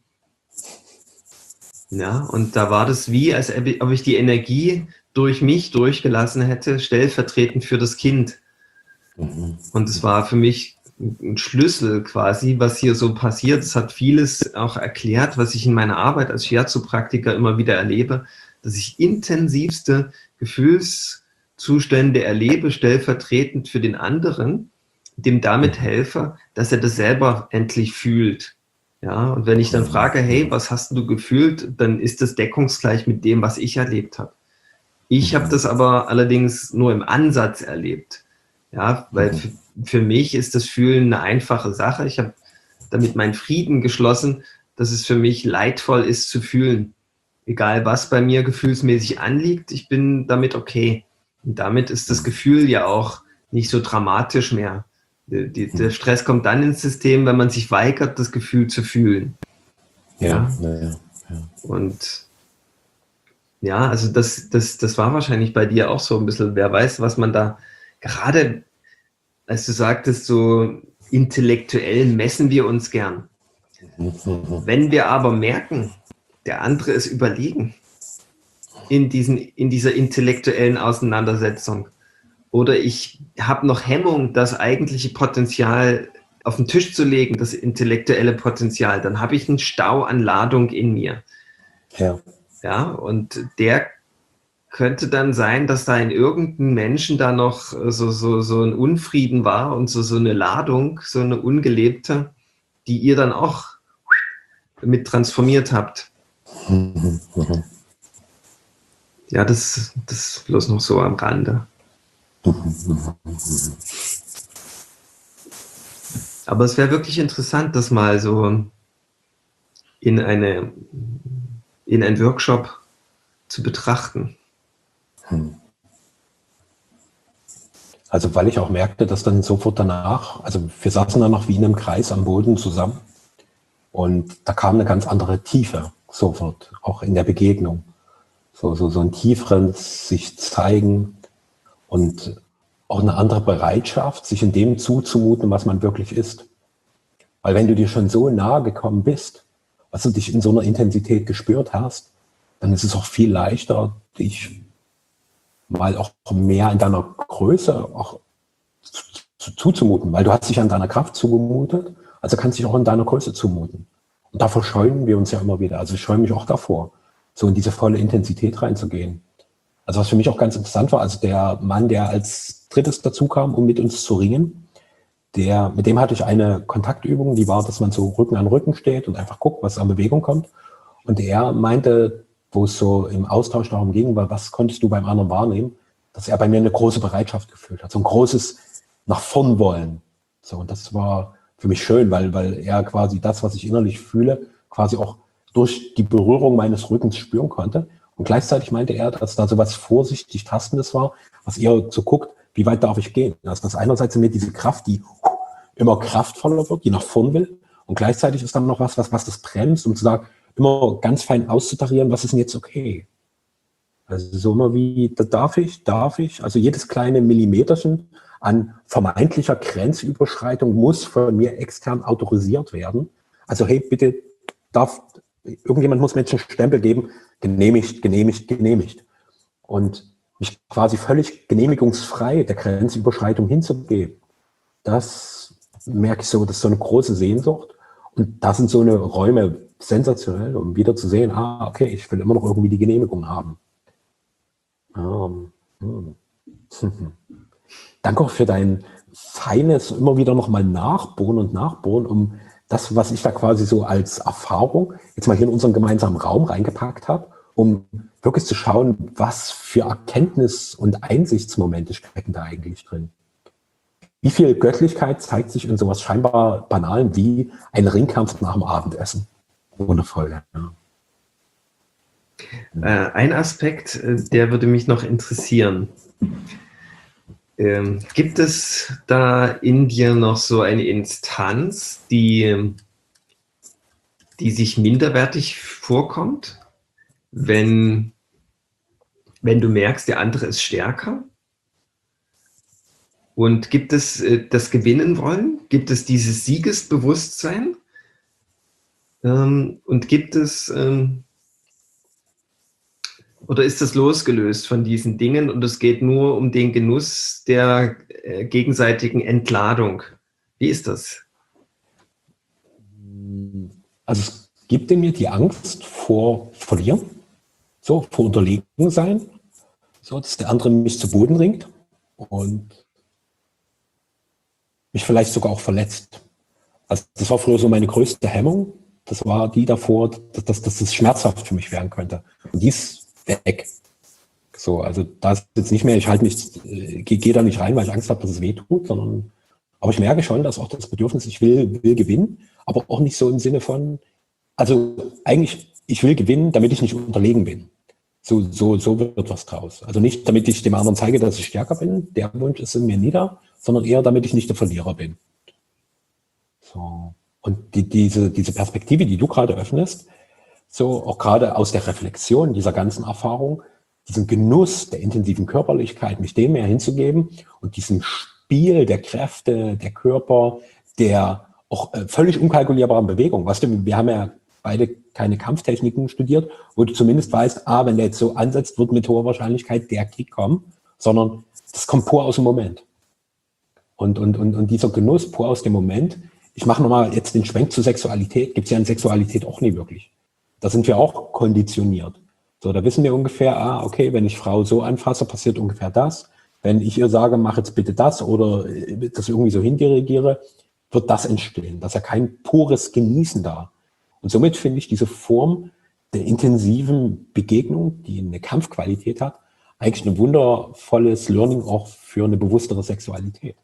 Ja, und da war das wie, als ob ich die Energie durch mich durchgelassen hätte, stellvertretend für das Kind. Mhm. Und es war für mich ein Schlüssel quasi, was hier so passiert. Es hat vieles auch erklärt, was ich in meiner Arbeit als Shiatsu-Praktiker immer wieder erlebe, dass ich intensivste Gefühlszustände erlebe, stellvertretend für den anderen, dem damit helfe, dass er das selber endlich fühlt. Ja, und wenn ich dann frage, hey, was hast du gefühlt, dann ist das deckungsgleich mit dem, was ich erlebt habe. Ich habe das aber allerdings nur im Ansatz erlebt. Ja, weil für, für mich ist das Fühlen eine einfache Sache. Ich habe damit meinen Frieden geschlossen, dass es für mich leidvoll ist zu fühlen. Egal, was bei mir gefühlsmäßig anliegt, ich bin damit okay. Und damit ist das Gefühl ja auch nicht so dramatisch mehr. Die, die, der Stress kommt dann ins System, wenn man sich weigert, das Gefühl zu fühlen. Ja, ja, ja, ja. Und ja, also das, das, das war wahrscheinlich bei dir auch so ein bisschen, wer weiß, was man da gerade, als du sagtest, so intellektuell messen wir uns gern. Wenn wir aber merken, der andere ist überlegen in, diesen, in dieser intellektuellen Auseinandersetzung oder ich habe noch Hemmung, das eigentliche Potenzial auf den Tisch zu legen, das intellektuelle Potenzial, dann habe ich einen Stau an Ladung in mir. Ja. Ja, und der könnte dann sein, dass da in irgendeinem Menschen da noch so, so, so ein Unfrieden war und so, so eine Ladung, so eine ungelebte, die ihr dann auch mit transformiert habt. Mhm. Mhm. Ja, das, das ist bloß noch so am Rande. Aber es wäre wirklich interessant, das mal so in, eine, in einen Workshop zu betrachten. Also weil ich auch merkte, dass dann sofort danach, also wir saßen dann noch wie in einem Kreis am Boden zusammen und da kam eine ganz andere Tiefe sofort, auch in der Begegnung. So, so, so ein tieferes sich zeigen und auch eine andere Bereitschaft, sich in dem zuzumuten, was man wirklich ist. Weil wenn du dir schon so nahe gekommen bist, was du dich in so einer Intensität gespürt hast, dann ist es auch viel leichter, dich mal auch mehr in deiner Größe auch zuzumuten, weil du hast dich an deiner Kraft zugemutet, also kannst du dich auch in deiner Größe zumuten. Und davor scheuen wir uns ja immer wieder. Also ich scheue mich auch davor, so in diese volle Intensität reinzugehen. Also was für mich auch ganz interessant war, also der Mann, der als drittes dazu kam, um mit uns zu ringen, der, mit dem hatte ich eine Kontaktübung, die war, dass man so Rücken an Rücken steht und einfach guckt, was an Bewegung kommt. Und er meinte, wo es so im Austausch darum ging, was konntest du beim anderen wahrnehmen, dass er bei mir eine große Bereitschaft gefühlt hat, so ein großes nach vorn wollen. So, und das war für mich schön, weil, weil er quasi das, was ich innerlich fühle, quasi auch durch die Berührung meines Rückens spüren konnte. Und gleichzeitig meinte er, dass da so was vorsichtig Tastendes war, was eher so guckt, wie weit darf ich gehen? Also das einerseits in mir diese Kraft, die immer kraftvoller wird, die nach vorn will. Und gleichzeitig ist dann noch was, was, was das bremst, um zu sagen, immer ganz fein auszutarieren, was ist denn jetzt okay? Also so immer wie, da darf ich, darf ich, also jedes kleine Millimeterchen an vermeintlicher Grenzüberschreitung muss von mir extern autorisiert werden. Also hey, bitte darf, irgendjemand muss Menschen Stempel geben, genehmigt, genehmigt, genehmigt. Und mich quasi völlig genehmigungsfrei der Grenzüberschreitung hinzugeben, das merke ich so, das ist so eine große Sehnsucht. Und da sind so eine Räume sensationell, um wieder zu sehen, ah, okay, ich will immer noch irgendwie die Genehmigung haben. Um, hm. Danke auch für dein feines, immer wieder nochmal nachbohren und nachbohren, um das, was ich da quasi so als Erfahrung jetzt mal hier in unseren gemeinsamen Raum reingepackt habe, um wirklich zu schauen, was für Erkenntnis- und Einsichtsmomente stecken da eigentlich drin. wie viel Göttlichkeit zeigt sich in sowas scheinbar Banalen wie ein Ringkampf nach dem Abendessen? Wundervoll, ja. Äh, ein Aspekt, äh, der würde mich noch interessieren. Ähm, gibt es da in dir noch so eine Instanz, die, die sich minderwertig vorkommt, wenn, wenn du merkst, der andere ist stärker? Und gibt es äh, das Gewinnen wollen? Gibt es dieses Siegesbewusstsein? Ähm, und gibt es, ähm, oder ist das losgelöst von diesen Dingen und es geht nur um den Genuss der äh, gegenseitigen Entladung? Wie ist das? Also es gibt in mir die Angst vor Verlieren, so, vor Unterlegen sein, so, dass der andere mich zu Boden ringt und mich vielleicht sogar auch verletzt. Also das war früher so meine größte Hemmung. Das war die davor, dass, dass, dass das schmerzhaft für mich werden könnte. Und die ist weg. So, also da ist jetzt nicht mehr, ich halte mich, äh, gehe geh da nicht rein, weil ich Angst habe, dass es weh tut, sondern, aber ich merke schon, dass auch das Bedürfnis, ich will, will gewinnen, aber auch nicht so im Sinne von, also eigentlich, ich will gewinnen, damit ich nicht unterlegen bin. So, so, so wird was draus. Also nicht, damit ich dem anderen zeige, dass ich stärker bin, der Wunsch ist in mir nieder, sondern eher, damit ich nicht der Verlierer bin. So. Und die, diese, diese Perspektive, die du gerade öffnest, so auch gerade aus der Reflexion dieser ganzen Erfahrung, diesen Genuss der intensiven Körperlichkeit, mich dem mehr hinzugeben und diesem Spiel der Kräfte, der Körper, der auch äh, völlig unkalkulierbaren Bewegung. Weißt du, wir haben ja beide keine Kampftechniken studiert, wo du zumindest weißt, ah, wenn der jetzt so ansetzt, wird mit hoher Wahrscheinlichkeit der Kick kommen, sondern das kommt pur aus dem Moment. Und, und, und, und dieser Genuss pur aus dem Moment, ich mache nochmal jetzt den Schwenk zur Sexualität, gibt es ja in Sexualität auch nie wirklich. Da sind wir auch konditioniert. So, da wissen wir ungefähr, ah, okay, wenn ich Frau so anfasse, passiert ungefähr das. Wenn ich ihr sage, mach jetzt bitte das oder das irgendwie so hindirigiere, wird das entstehen. Das ist ja kein pures Genießen da. Und somit finde ich diese Form der intensiven Begegnung, die eine Kampfqualität hat, eigentlich ein wundervolles Learning auch für eine bewusstere Sexualität.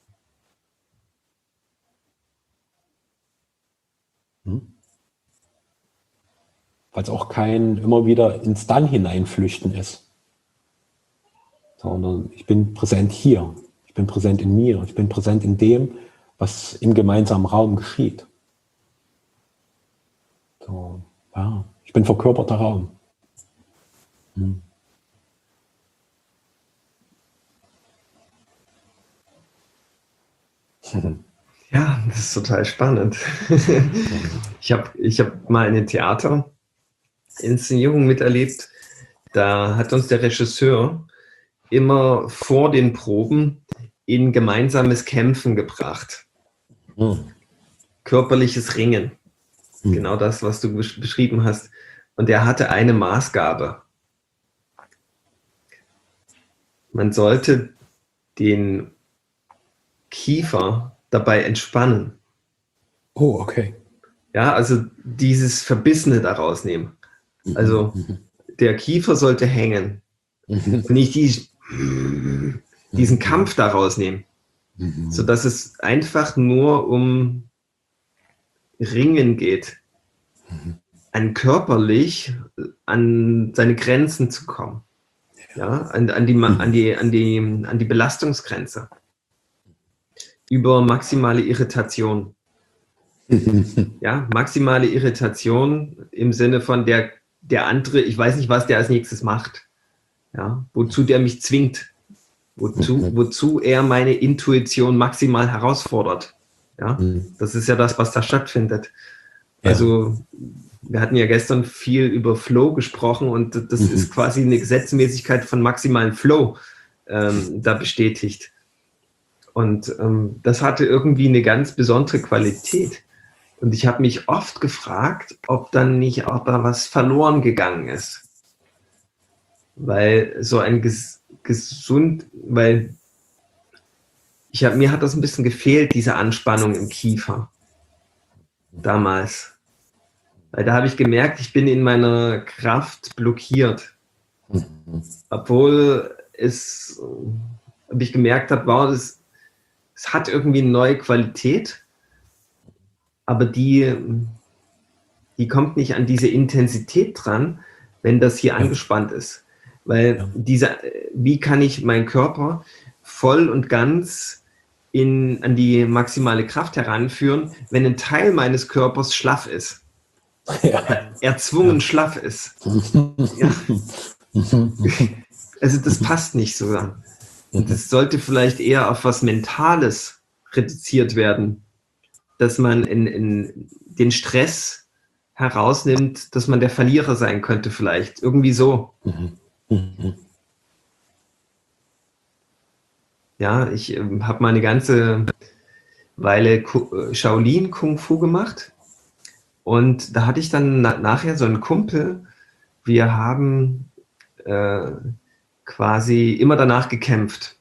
Hm? Weil es auch kein immer wieder ins Dann hineinflüchten ist, sondern ich bin präsent hier, ich bin präsent in mir, ich bin präsent in dem, was im gemeinsamen Raum geschieht. So, ja, ich bin verkörperter Raum. Hm. Ja, das ist total spannend. Ich habe ich hab mal eine Theaterinszenierung miterlebt. Da hat uns der Regisseur immer vor den Proben in gemeinsames Kämpfen gebracht. Hm. Körperliches Ringen. Hm. Genau das, was du besch- beschrieben hast. Und er hatte eine Maßgabe. Man sollte den Kiefer dabei entspannen. Oh, okay. Ja, also dieses Verbissene daraus nehmen. Also der Kiefer sollte hängen. Und nicht die, diesen Kampf daraus nehmen. Sodass es einfach nur um Ringen geht. An körperlich an seine Grenzen zu kommen. Ja, an, an, die, an, die, an, die, an die Belastungsgrenze. Über maximale Irritation. Ja, maximale Irritation im Sinne von der, der andere, ich weiß nicht, was der als nächstes macht. Ja, wozu der mich zwingt. Wozu, wozu er meine Intuition maximal herausfordert. Ja, das ist ja das, was da stattfindet. Also, wir hatten ja gestern viel über Flow gesprochen und das mhm. ist quasi eine Gesetzmäßigkeit von maximalen Flow ähm, da bestätigt. Und ähm, das hatte irgendwie eine ganz besondere Qualität. Und ich habe mich oft gefragt, ob dann nicht auch da was verloren gegangen ist. Weil so ein ges gesund, weil ich hab, mir hat das ein bisschen gefehlt, diese Anspannung im Kiefer. Damals. Weil da habe ich gemerkt, ich bin in meiner Kraft blockiert. Mhm. Obwohl es, ob ich gemerkt habe, wow, das, es hat irgendwie eine neue Qualität, aber die, die kommt nicht an diese Intensität dran, wenn das hier ja. angespannt ist. Weil ja. dieser, wie kann ich meinen Körper voll und ganz in, an die maximale Kraft heranführen, wenn ein Teil meines Körpers schlaff ist? Ja. Erzwungen ja. schlaff ist. Ja. Also das passt nicht so. Und das sollte vielleicht eher auf was Mentales reduziert werden, dass man in, in den Stress herausnimmt, dass man der Verlierer sein könnte vielleicht. Irgendwie so. Ja, ich äh, habe mal eine ganze Weile Shaolin Kung Fu gemacht und da hatte ich dann na nachher so einen Kumpel, wir haben äh, quasi immer danach gekämpft.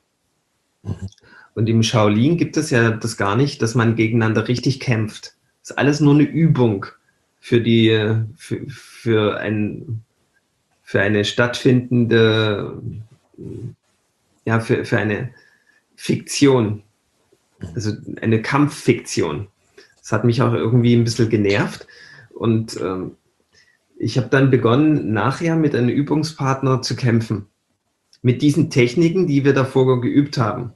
Und im Shaolin gibt es ja das gar nicht, dass man gegeneinander richtig kämpft. Das ist alles nur eine Übung für die, für, für ein, für eine stattfindende, ja, für, für eine Fiktion. Also eine Kampffiktion. Das hat mich auch irgendwie ein bisschen genervt. Und ähm, ich habe dann begonnen, nachher mit einem Übungspartner zu kämpfen. Mit diesen Techniken, die wir davor geübt haben.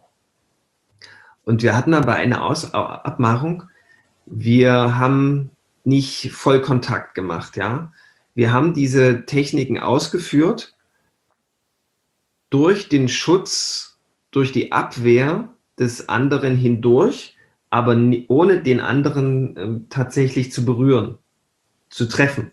Und wir hatten aber eine Aus Abmachung, wir haben nicht Vollkontakt gemacht, ja. Wir haben diese Techniken ausgeführt durch den Schutz, durch die Abwehr des anderen hindurch, aber ohne den anderen äh, tatsächlich zu berühren, zu treffen.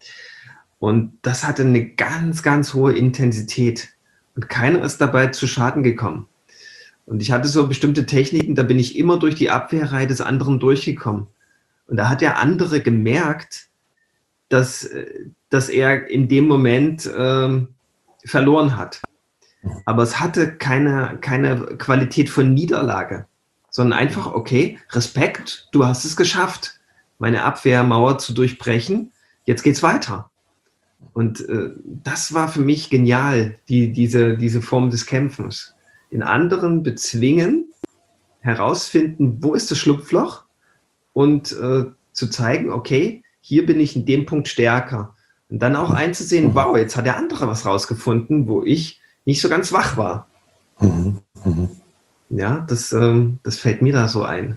Und das hatte eine ganz, ganz hohe Intensität. Und keiner ist dabei zu Schaden gekommen. Und ich hatte so bestimmte Techniken, da bin ich immer durch die Abwehrreihe des anderen durchgekommen. Und da hat der andere gemerkt, dass, dass er in dem Moment äh, verloren hat. Aber es hatte keine, keine Qualität von Niederlage, sondern einfach, okay, Respekt, du hast es geschafft, meine Abwehrmauer zu durchbrechen, jetzt geht's weiter. Und äh, das war für mich genial, die, diese, diese Form des Kämpfens. Den anderen bezwingen, herausfinden, wo ist das Schlupfloch und äh, zu zeigen, okay, hier bin ich in dem Punkt stärker. Und dann auch einzusehen, wow, jetzt hat der andere was rausgefunden, wo ich nicht so ganz wach war. Mhm. Mhm. Ja, das, ähm, das fällt mir da so ein.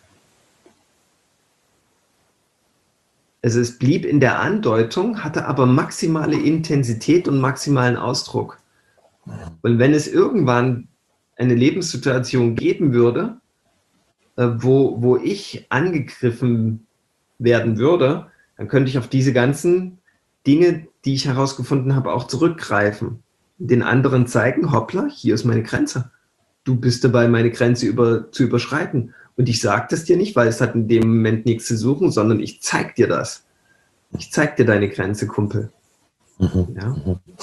Also es blieb in der Andeutung, hatte aber maximale Intensität und maximalen Ausdruck. Und wenn es irgendwann eine Lebenssituation geben würde, äh, wo, wo ich angegriffen werden würde, dann könnte ich auf diese ganzen Dinge, die ich herausgefunden habe, auch zurückgreifen. Den anderen zeigen, hoppla, hier ist meine Grenze. Du bist dabei, meine Grenze über, zu überschreiten. Und ich sage das dir nicht, weil es hat in dem Moment nichts zu suchen, sondern ich zeig dir das. Ich zeig dir deine Grenze, Kumpel. Ja?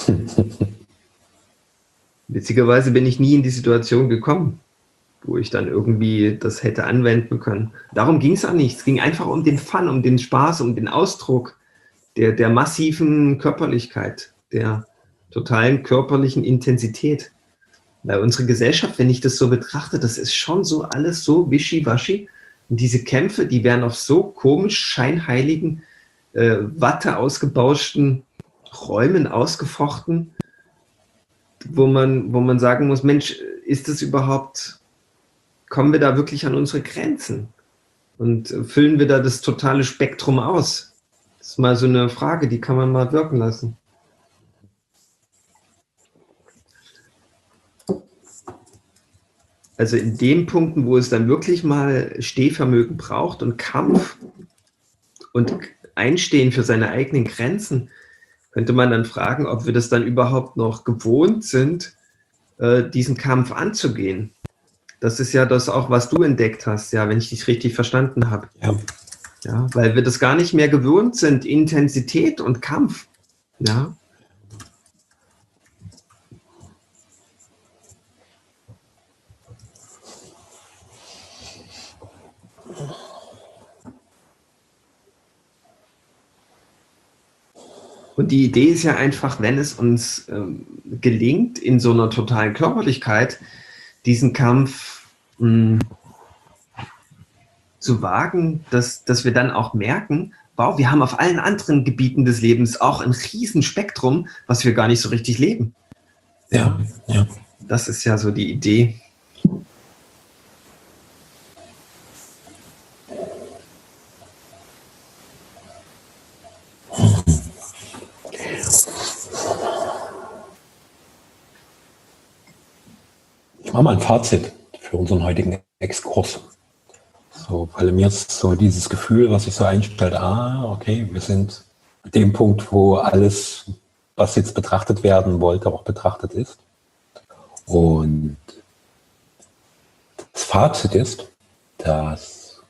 Witzigerweise bin ich nie in die Situation gekommen, wo ich dann irgendwie das hätte anwenden können. Darum ging es auch nicht. Es ging einfach um den Fun, um den Spaß, um den Ausdruck der, der massiven Körperlichkeit, der totalen körperlichen Intensität. Weil unsere Gesellschaft, wenn ich das so betrachte, das ist schon so alles so wischiwaschi. Und diese Kämpfe, die werden auf so komisch scheinheiligen, äh, Watte ausgebauschten Räumen ausgefochten, wo man, wo man sagen muss, Mensch, ist das überhaupt, kommen wir da wirklich an unsere Grenzen? Und füllen wir da das totale Spektrum aus? Das ist mal so eine Frage, die kann man mal wirken lassen. Also in den Punkten, wo es dann wirklich mal Stehvermögen braucht und Kampf und Einstehen für seine eigenen Grenzen, könnte man dann fragen, ob wir das dann überhaupt noch gewohnt sind, äh, diesen Kampf anzugehen. Das ist ja das auch, was du entdeckt hast, ja, wenn ich dich richtig verstanden habe. Ja. Ja, weil wir das gar nicht mehr gewöhnt sind, Intensität und Kampf. Ja. Und die Idee ist ja einfach, wenn es uns ähm, gelingt, in so einer totalen Körperlichkeit diesen Kampf mh, zu wagen, dass, dass wir dann auch merken, wow, wir haben auf allen anderen Gebieten des Lebens auch ein Riesenspektrum, was wir gar nicht so richtig leben. Ja, ja. Das ist ja so die Idee. Ich mache mal ein Fazit für unseren heutigen Exkurs. So, weil mir ist so dieses Gefühl, was sich so einstellt, ah, okay, wir sind an dem Punkt, wo alles, was jetzt betrachtet werden wollte, auch betrachtet ist. Und das Fazit ist, dass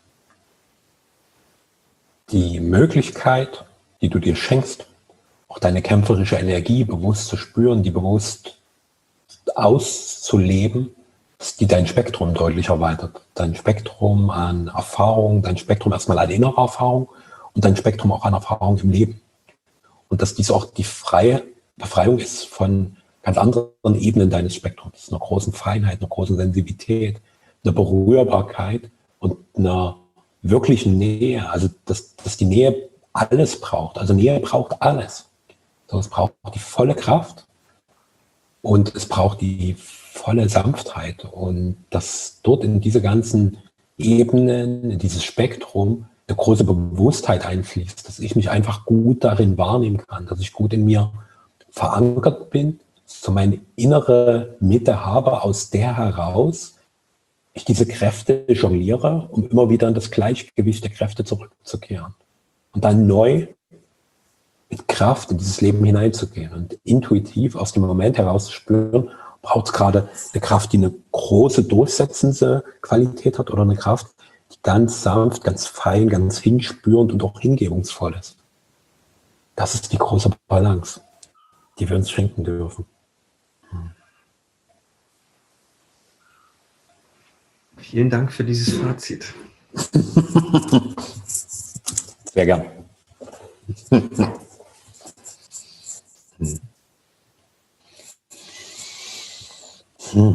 die Möglichkeit, die du dir schenkst, auch deine kämpferische Energie bewusst zu spüren, die bewusst auszuleben, die dein Spektrum deutlich erweitert. Dein Spektrum an Erfahrung, dein Spektrum erstmal an innerer Erfahrung und dein Spektrum auch an Erfahrung im Leben. Und dass dies auch die freie Befreiung ist von ganz anderen Ebenen deines Spektrums, einer großen Feinheit, einer großen Sensibilität, einer Berührbarkeit und einer wirklichen Nähe. Also dass, dass die Nähe alles braucht. Also Nähe braucht alles. So, es braucht die volle Kraft und es braucht die volle Sanftheit. Und dass dort in diese ganzen Ebenen, in dieses Spektrum, eine große Bewusstheit einfließt, dass ich mich einfach gut darin wahrnehmen kann, dass ich gut in mir verankert bin, so meine innere Mitte habe, aus der heraus ich diese Kräfte jongliere, um immer wieder in das Gleichgewicht der Kräfte zurückzukehren. Und dann neu mit Kraft in dieses Leben hineinzugehen und intuitiv aus dem Moment heraus zu spüren, braucht es gerade eine Kraft, die eine große durchsetzende Qualität hat oder eine Kraft, die ganz sanft, ganz fein, ganz hinspürend und auch hingebungsvoll ist. Das ist die große Balance, die wir uns schenken dürfen. Hm. Vielen Dank für dieses Fazit. Sehr gern. Hm.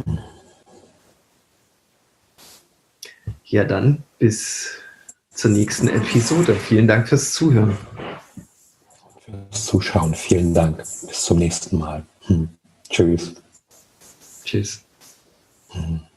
Ja, dann bis zur nächsten Episode. Vielen Dank fürs Zuhören. Fürs Zuschauen. Vielen Dank. Bis zum nächsten Mal. Hm. Tschüss. Tschüss. Hm.